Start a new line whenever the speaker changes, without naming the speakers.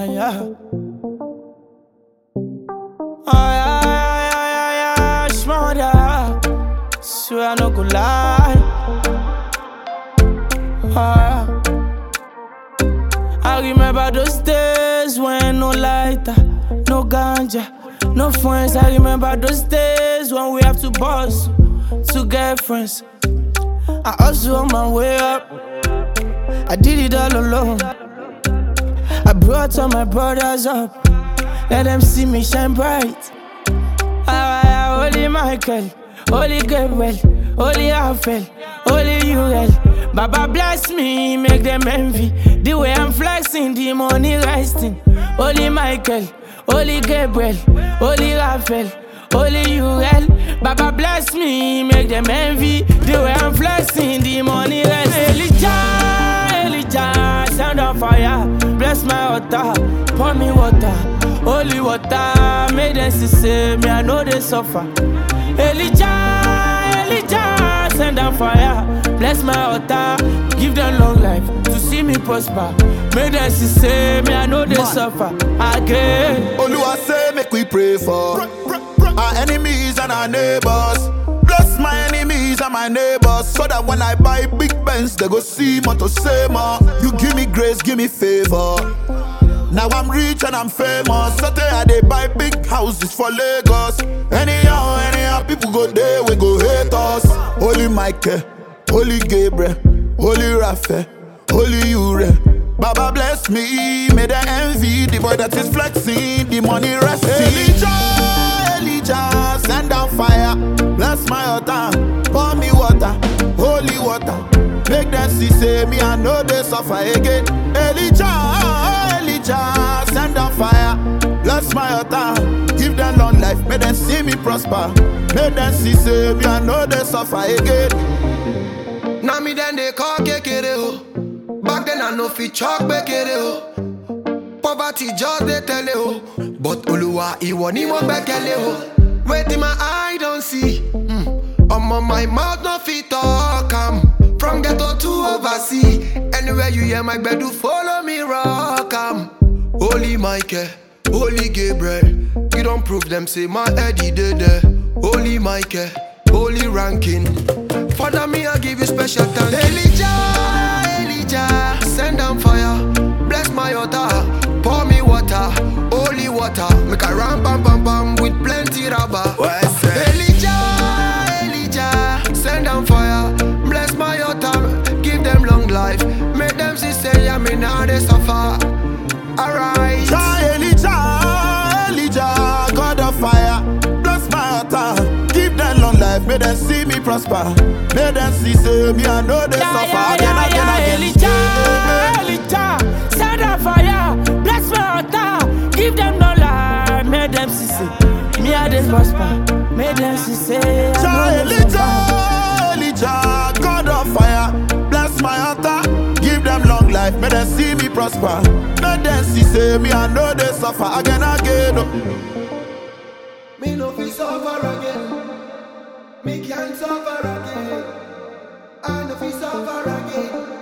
yeah. Yeah, Shmurda. Swear I no go lie. I remember those days when no lighter, no ganja, no friends. I remember those days when we have to boss to get friends. I also on my way up. I did it all alone. I brought all my brothers up. Let them see me shine bright. Holy Michael, Holy Gabriel, Holy Raphael, Holy Uriel. Baba bless me, make them envy. The way I'm flexing, the money resting. Holy Michael, Holy Gabriel, Holy Raphael, Holy Uriel. Baba bless me, make them envy. The way I'm flexing, the money resting. Elijah, sound of fire. Bless my altar, pour me water. Holy water, make them see me, I know they suffer. Elijah, send down fire. Bless my altar, give them long life to see me prosper. Make them see me, I know they suffer. Again.
Oluwa say make we pray for our enemies and our neighbors. Bless my enemies and my neighbors, so that when I buy big Benz, they go see more to say more. You give me grace, give me favor. Now I'm rich and I'm famous, so I they buy big houses for Lagos. Anyhow, people go there, we go hate us. Holy Michael, Holy Gabriel, Holy Raphael, Holy Uriel. Baba bless me, may the envy, the boy that is flexing, the money resting. Elijah, send down fire, bless my altar, pour me water, holy water. Make them see, say me, I know they suffer again. Elijah, send down fire, bless my altar, give them long life, make them see me prosper. Make them see, say me, I know they suffer again.
Now me then they call kekere ho. Back then I know fi chalk bekere ho. Poverty just they tell it ho. But Oluwa iwo ni mo bekele ho. Wait in my eye don't see. I'm on my mouth no fit talk. From ghetto to overseas. Anywhere you hear my bed do follow me rock. Holy Michael, Holy Gabriel. You don't prove them say my Eddie did there. Holy Michael, Holy ranking. Father me I give you special thanks. Elijah, send down fire. Bless my altar, pour me water, holy water. Make a ram bam bam bam with plenty rubber. Elijah, send down fire. Bless my altar, give them long life. Make them see say yeah me now they suffer. Alright.
Elijah, God of fire. Bless my altar, give them long life. May them see me prosper. May them see say me I know they suffer. Again.
Elijah, send down fire. Bless my altar, give them long life. May them see say me I they prosper. May them see say I know they suffer.
Elijah, God of fire, bless my altar, give them long life, may them see me prosper. May them see say me I know they suffer again.
Me no fi suffer again. Me can't suffer again. I no fi suffer again.